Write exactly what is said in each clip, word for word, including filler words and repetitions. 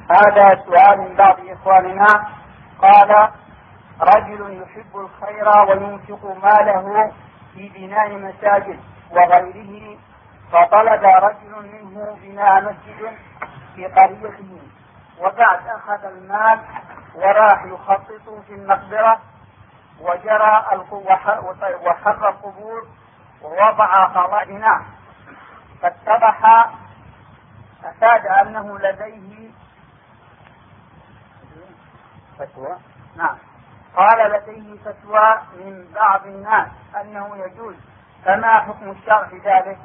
هذا سؤال من بعض إخواننا. قال: رجل يحب الخير وينفق ماله في بناء مساجد وغيره، فطلب رجل منه بناء مسجد في قريته، وبعد أخذ المال وراح يخطط في المقبرة وجرى وحر القبور ووضع خرائنا، فاتضح أفاد أنه لديه فتوى. نعم، قال لديه فتوى من بعض الناس أنه يجوز، فما حكم الشرع في ذلك؟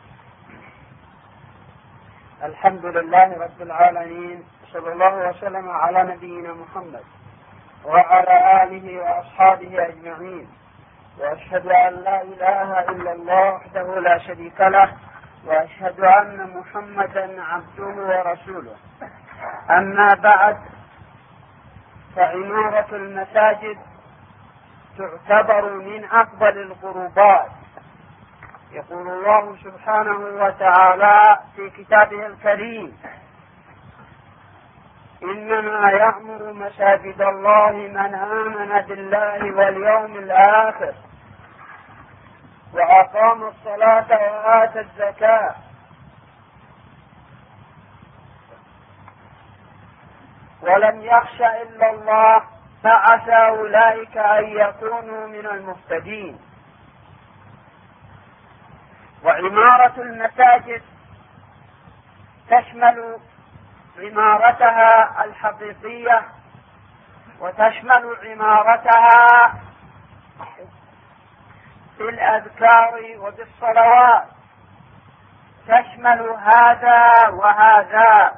الحمد لله رب العالمين، صلى الله وسلم على نبينا محمد وعلى آله وأصحابه أجمعين، وأشهد أن لا إله إلا الله وحده لا شريك له، وأشهد أن محمدا عبده ورسوله. أما بعد، فعمارة المساجد تعتبر من أفضل القربات. يقول الله سبحانه وتعالى في كتابه الكريم: إنما يعمر مساجد الله من آمن بالله واليوم الآخر وأقام الصلاة وآتى الزكاة ولم يخش إلا الله، فعسى أولئك أن يكونوا من المهتدين. وعمارة المساجد تشمل عمارتها الحقيقية وتشمل عمارتها بالأذكار وبالصلوات، تشمل هذا وهذا.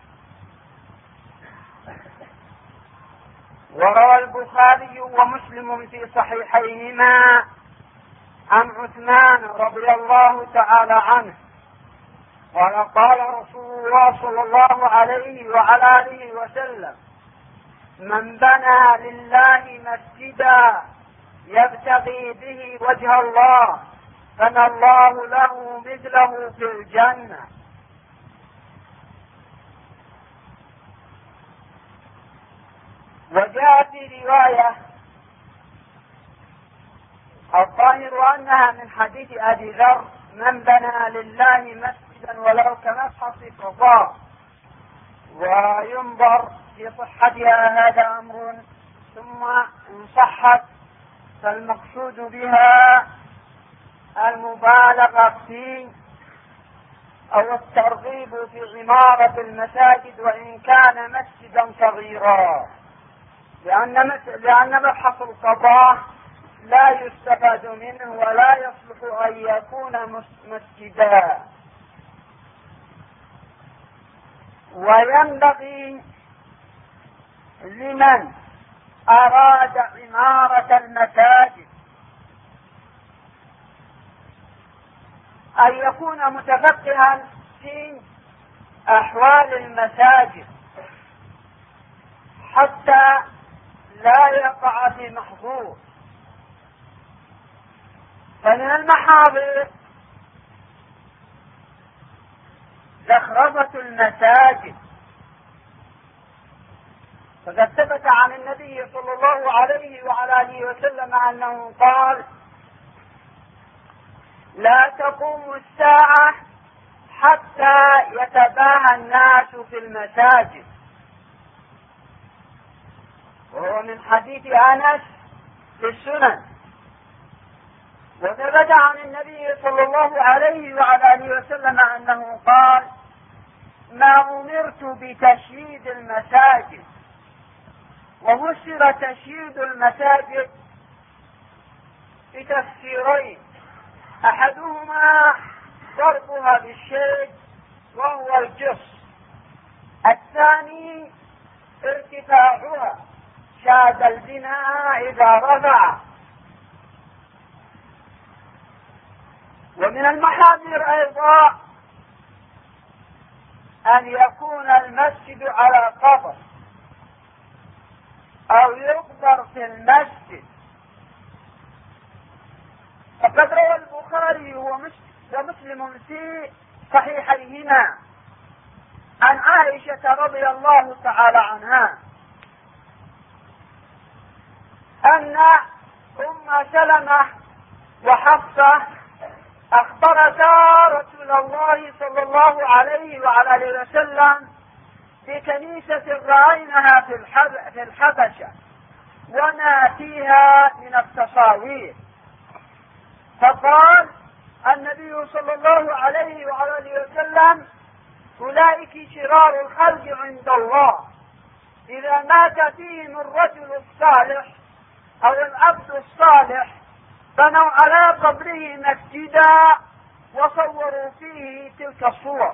وروى البخاري ومسلم في صحيحيهما عن عثمان رضي الله تعالى عنه قال: قال رسول الله صلى الله عليه وعلى آله وسلم: من بنى لله مسجدا يبتغي به وجه الله بنى الله له مثله في الجنة. وجاء في رواية الظاهر أنها من حديث أبي ذر: من بنى لله مسجدا ولو كمسحف فضاء. وينظر في صحتها، هذا أمر، ثم إن صحت فالمقصود بها المبالغة في أو الترغيب في عمارة المساجد وإن كان مسجدا صغيرا، لأن لأن مبحث القضاء لا يستفاد منه ولا يصلح أن يكون مسجدا. وينبغي لمن أراد عمارة المساجد أن يكون متفقها في أحوال المساجد حتى لا يقع في محظور. فمن المحاضر زخرفة المساجد، فقد ثبت عن النبي صلى الله عليه وعلى آله وسلم أنه قال: لا تقوم الساعة حتى يتباهى الناس في المساجد. وهو من حديث أنس في السنن. وثبت عن النبي صلى الله عليه وعلى آله وسلم أنه قال: ما أمرت بتشييد المساجد. وفسر تشييد المساجد بتفسيرين: أحدهما ضربها بالشيد وهو الجص، الثاني ارتفاعها، شاد البناء إذا رفع. ومن المحاذير أيضا أن يكون المسجد على قبر أو يقبر في المسجد. فقد روى البخاري ومسلم في صحيحيهما عن عائشة رضي الله تعالى عنها أن أم سلمة وحفصة أخبرتا رسول الله صلى الله عليه وعلى آله وسلم بكنيسة رأيناها في الحبشة وما فيها من التصاوير، فقال النبي صلى الله عليه وعلى آله وسلم: أولئك شرار الخلق عند الله، إذا مات فيهم الرجل الصالح أو العبد الصالح بنوا على قبره مسجدا وصوروا فيه تلك الصور.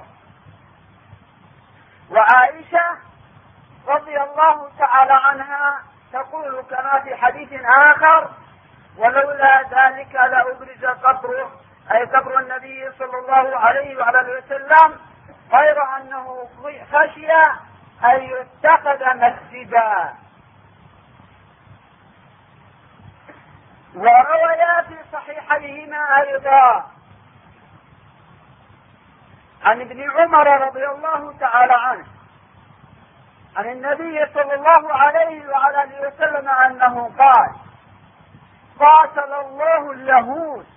وعائشة رضي الله تعالى عنها تقول كما في حديث آخر: ولولا ذلك لأبرز قبره، أي قبر النبي صلى الله عليه وعلى آله وسلم، غير أنه خشي أن يتخذ مسجدا. ورويا في صحيحيهما أيضا عن ابن عمر رضي الله تعالى عنه عن النبي صلى الله عليه وعلى آله وسلم أنه قال: قاتل الله اليهود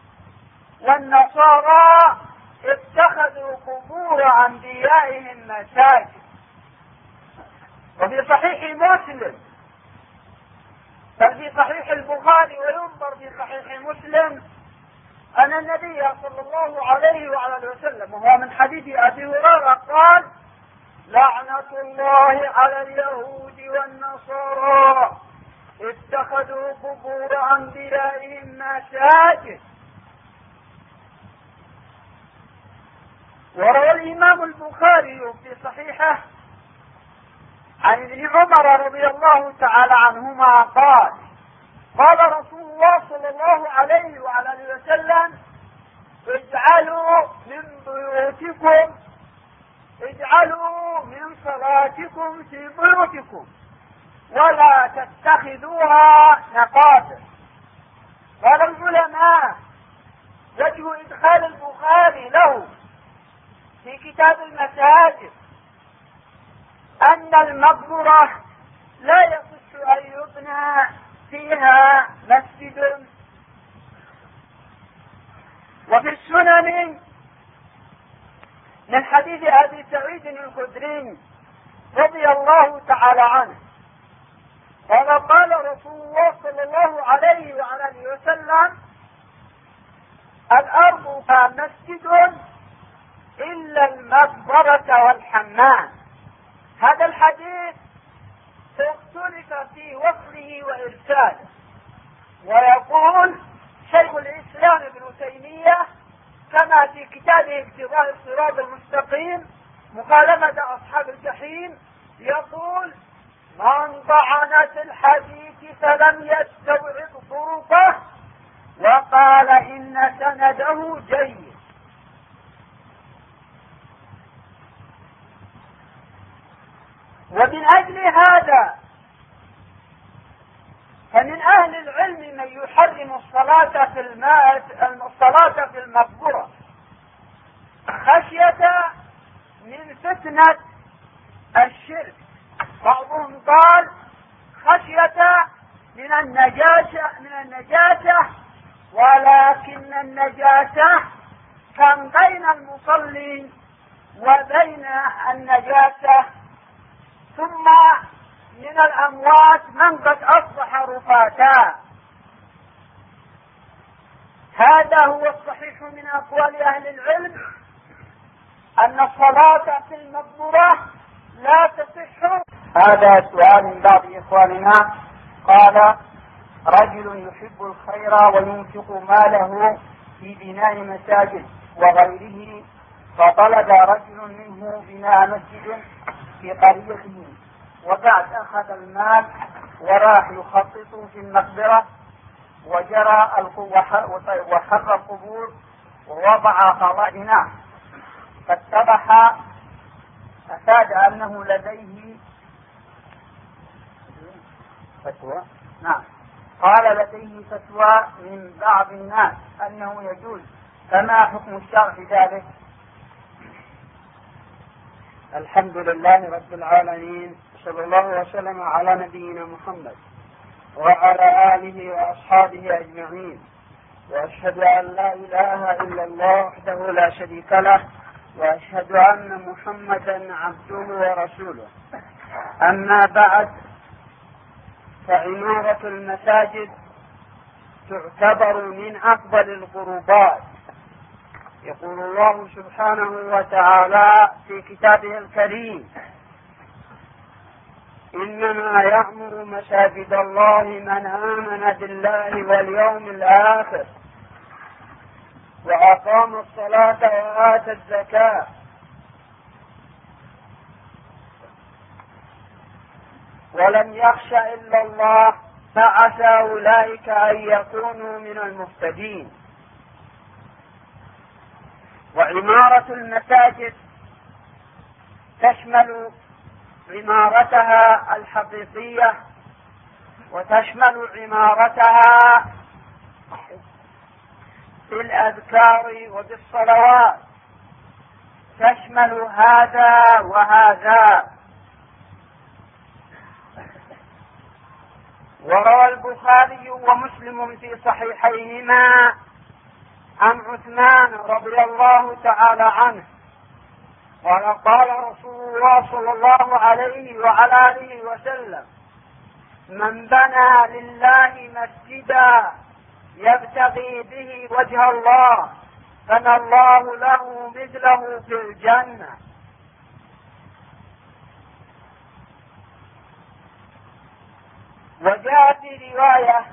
والنصارى اتخذوا قبور أنبيائهم مساجد. وفي صحيح مسلم، بل في صحيح البخاري وينظر في صحيح مسلم، أن النبي صلى الله عليه وعلى آله وسلم وهو من حديث أبي هريرة قال: لعنة الله على اليهود والنصارى اتخذوا قبور أنبيائهم مساجد. وروى الإمام البخاري في صحيحه عن ابن عمر رضي الله تعالى عنهما قال: قال رسول الله صلى الله عليه وعلى آله وسلم: اجعلوا من بيوتكم اجعلوا من صلاتكم في بيوتكم ولا تتخذوها مقابر. قال العلماء: وجه إدخال البخاري له في كتاب المساجد أن المقبرة لا يصح أن يبنى فيها مسجد. وفي السنن من حديث أبي سعيد الخدري رضي الله تعالى عنه قال: قال رسول الله صلى الله عليه وعلى آله وسلم: الأرض مسجد إلا المقبرة والحمام. هذا الحديث اختلف في وصله وإرساله، ويقول شيخ الإسلام ابن تيمية كما في كتابه اقتضاء الصراط المستقيم مخالفة أصحاب الجحيم، يقول: من طعن في الحديث فلم يستوعب طرقه وقال إن سنده جيد. ومن أجل هذا فمن أهل العلم من يحرم الصلاة في الماء الصلاة في المقبرة خشية من فتنة الشرك. بعضهم قال خشية من النجاسة من النجاسة ولكن النجاسة كان بين المصلي وبين النجاسة. ثم من الأموات من قد أصبح رفاتا. هذا هو الصحيح من أقوال أهل العلم، أن الصلاة في المقبرة لا تصح. هذا سؤال من بعض إخواننا قال: رجل يحب الخير وينفق ماله في بناء مساجد وغيره، فطلب رجل منه بناء مسجد في قريته، وبعد أخذ المال وراح يخطط في المقبرة وجرى وحر القبور ووضع خرائنا، فاتضح أفاد أنه لديه فتوى. نعم، قال لديه فتوى من بعض الناس أنه يجوز، فما حكم الشرع في ذلك؟ الحمد لله رب العالمين، صلى الله وسلم على نبينا محمد وعلى آله وأصحابه أجمعين، وأشهد أن لا إله إلا الله وحده لا شريك له، وأشهد أن محمدا عبده ورسوله. أما بعد، فعمارة المساجد تعتبر من أفضل القربات. يقول الله سبحانه وتعالى في كتابه الكريم: إنما يعمر مساجد الله من آمن بالله واليوم الآخر وأقام الصلاة وآتى الزكاة ولم يخش إلا الله فعسى أولئك أن يكونوا من المهتدين. وعمارة المساجد تشمل عمارتها الحقيقية وتشمل عمارتها بالأذكار وبالصلوات، تشمل هذا وهذا. وروى البخاري ومسلم في صحيحيهما عن عثمان رضي الله تعالى عنه قال: قال رسول الله صلى الله عليه وعلى آله وسلم: من بنى لله مسجدا يبتغي به وجه الله بنى الله له مثله في الجنة. وجاء في رواية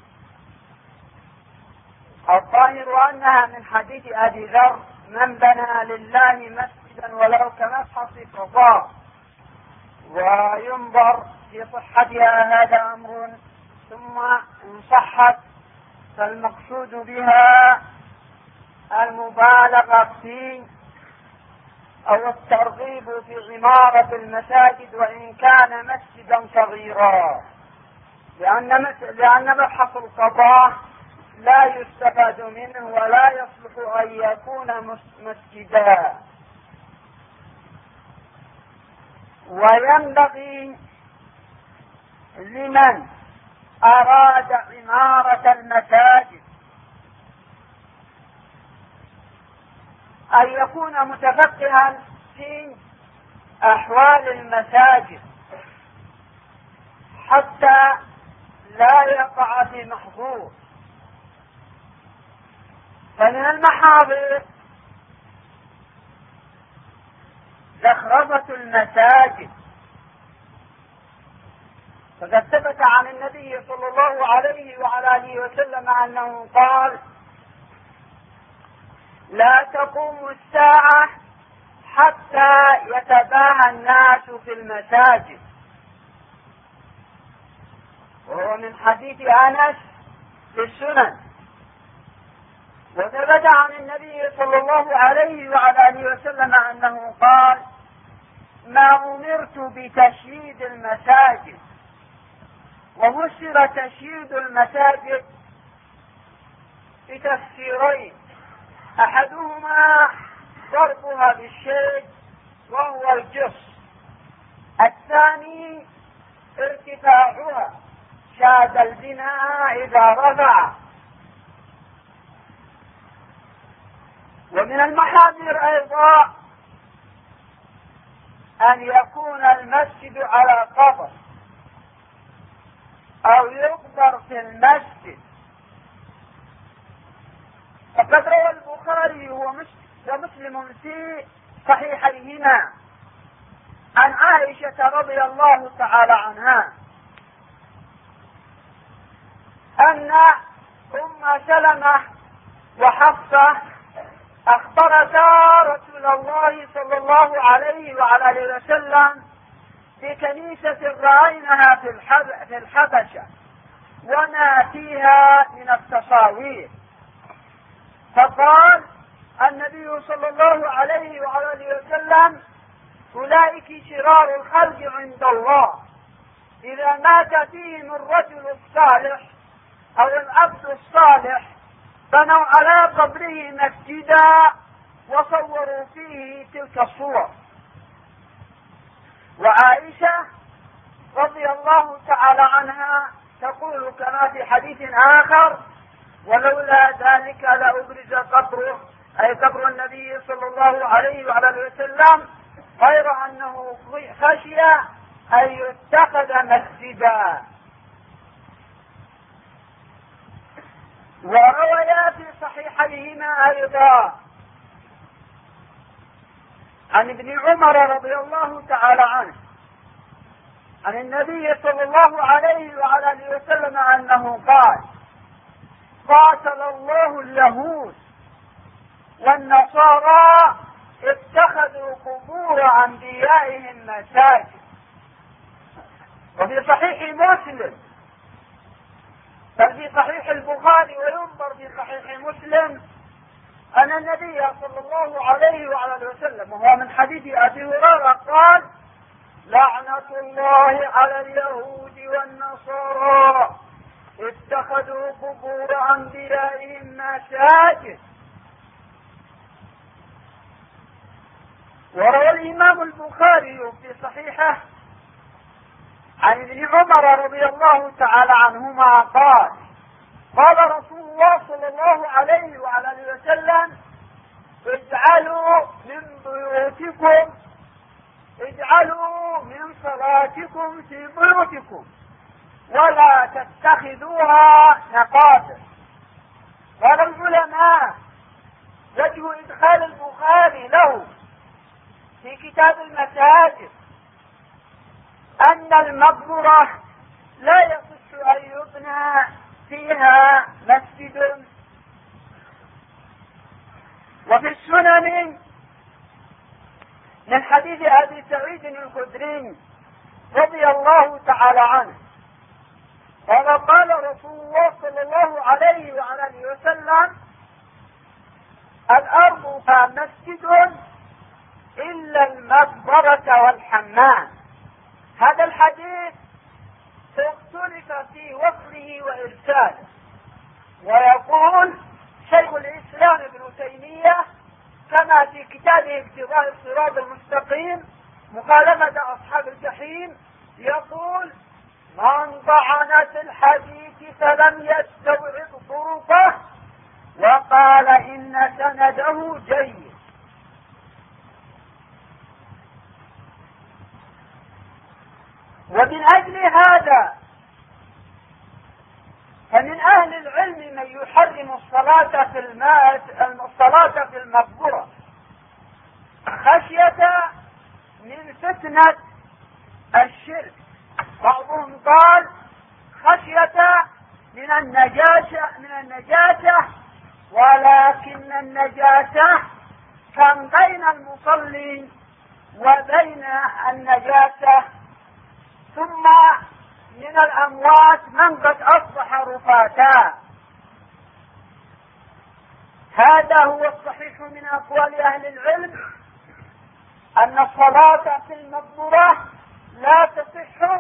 الظاهر أنها من حديث أبي ذر: من بنى لله مسجدا ولو كمصحف قضاء. وينظر في صحتها، هذا أمر. ثم إن صحت فالمقصود بها المبالغة في أو الترغيب في عمارة المساجد وإن كان مسجدا صغيرا، لأن لأن مبحث القضاء لا يستفاد منه ولا يصلح أن يكون مسجدا. وينبغي لمن أراد عمارة المساجد أن يكون متفقها في أحوال المساجد حتى لا يقع في محظور. فمن المحاضر زخرفة المساجد، فقد ثبت عن النبي صلى الله عليه وعلى آله وسلم أنه قال: لا تقوم الساعة حتى يتباهى الناس في المساجد. وهو من حديث أنس في السنن. وثبت عن النبي صلى الله عليه وعلى آله وسلم أنه قال: ما أمرت بتشييد المساجد. وفسر تشييد المساجد بتفسيرين: أحدهما ضربها بالشيء وهو الجص، الثاني ارتفاعها، شاد البناء إذا رفع. ومن المحاذير أيضا أن يكون المسجد على قبر أو يقبر في المسجد. فقد روى البخاري ومسلم في صحيحيهما عن عائشة رضي الله تعالى عنها أن أم سلمة وحفصة أخبرتا رسول الله صلى الله عليه وعلى آله وسلم في كنيسة رأيناها في الحبشة وما فيها من التصاوير. فقال النبي صلى الله عليه وعلى آله وسلم: أولئك شرار الخلق عند الله، إذا مات فيهم الرجل الصالح أو العبد الصالح بنوا على قبره مسجدا وصوروا فيه تلك الصور. وعائشة رضي الله تعالى عنها تقول كما في حديث آخر: ولولا ذلك لأبرز قبره، أي قبر النبي صلى الله عليه وعلى اله وسلم، غير أنه خشي أن يتخذ مسجدا. ورويا في صحيحيهما أيضا عن ابن عمر رضي الله تعالى عنه عن النبي صلى الله عليه وعلى اله وسلم أنه قال: قاتل الله اليهود والنصارى اتخذوا قبور أنبيائهم مساجد. وفي صحيح مسلم، بل في صحيح البخاري وينظر في صحيح مسلم، أن النبي صلى الله عليه وعلى اله وسلم وهو من حديث أبي هريرة قال: لعنة الله على اليهود والنصارى اتخذوا قبور أنبيائهم مساجد. وروى الإمام البخاري في صحيحه عن ابن عمر رضي الله تعالى عنهما قال: قال رسول الله صلى الله عليه وعلى اله وسلم: اجعلوا من بيوتكم اجعلوا من صلاتكم في بيوتكم ولا تتخذوها مقابر. قال العلماء: وجه إدخال البخاري له في كتاب المساجد أن المقبرة لا يصح أن يبنى فيها مسجد. وفي السنن من حديث أبي سعيد الخدري رضي الله تعالى عنه قال: قال رسول الله صلى الله عليه وعلى اله وسلم: الأرض مسجد إلا المقبرة والحمام. هذا الحديث اختلف في وصله وإرساله، ويقول شيخ الإسلام ابن تيمية كما في كتابه اقتضاء الصراط المستقيم مخالفة أصحاب الجحيم، يقول: من طعن في الحديث فلم يستوعب طرقه وقال إن سنده جيد. ومن أجل هذا فمن أهل العلم من يحرم الصلاة في الماء الصلاة في المقبرة خشية من فتنة الشرك. بعضهم قال خشية من النجاسة من النجاسة ولكن النجاسة كان بين المصلي وبين النجاسة، ثم من الأموات من قد أصبح رفاتا. هذا هو الصحيح من أقوال أهل العلم، أن الصلاة في المقبرة لا تصح